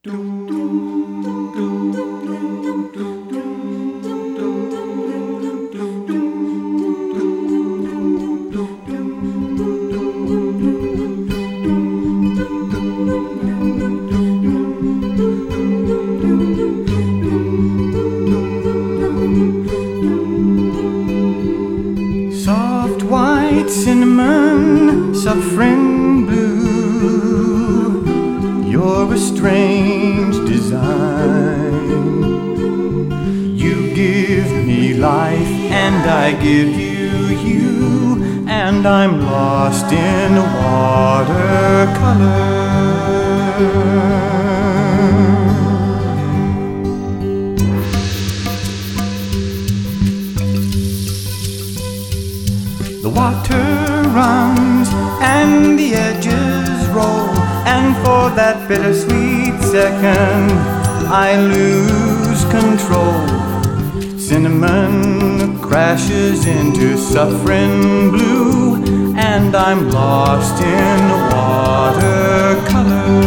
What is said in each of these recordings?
Soft white cinnamon, saffron blue, you're a strange design. You give me life and I give you you, and I'm lost in watercolor. The water runs and the edges roll, and for that bittersweet second I lose control. Cinnamon crashes into saffron blue, and I'm lost in watercolor.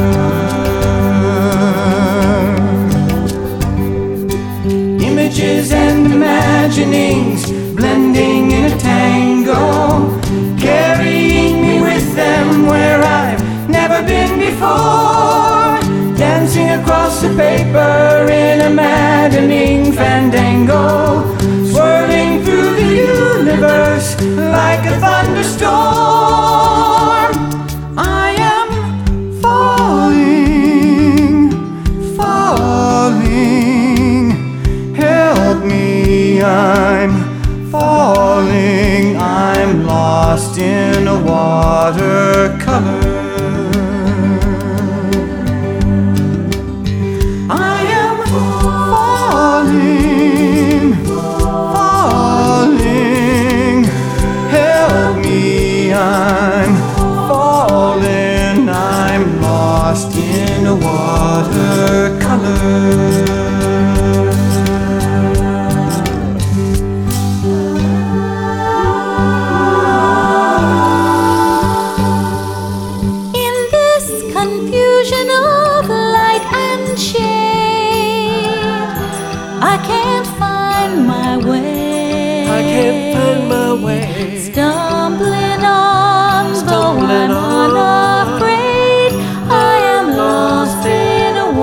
Images and imaginings blending in a tango, carrying me with them where I've never been before, dancing across the paper in a maddening fandango, swirling through the universe like a thunderstorm. I am falling, falling, help me, I'm falling, I'm lost in a watercolor. I am falling, falling, help me, I'm falling, I'm lost in a watercolor. Confusion of light and shade, I can't find my way. I can't find my way. Stumbling on, though I'm unafraid, I am lost in a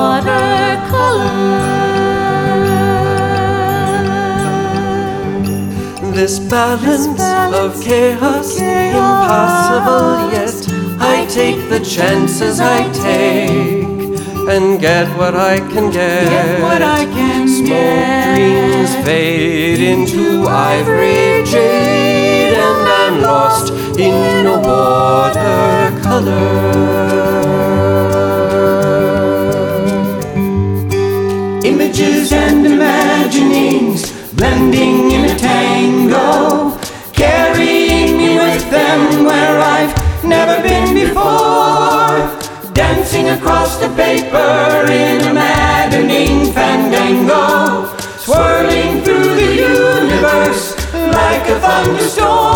watercolor. This balance of chaos, impossible yet I take the chances I take and get what I can get. Smoke dreams fade into ivory jade, and I'm lost in a watercolor. Images and imaginings blending in a tango, carrying me with them where I've never been before, dancing across the paper in a maddening fandango, swirling through the universe like a thunderstorm.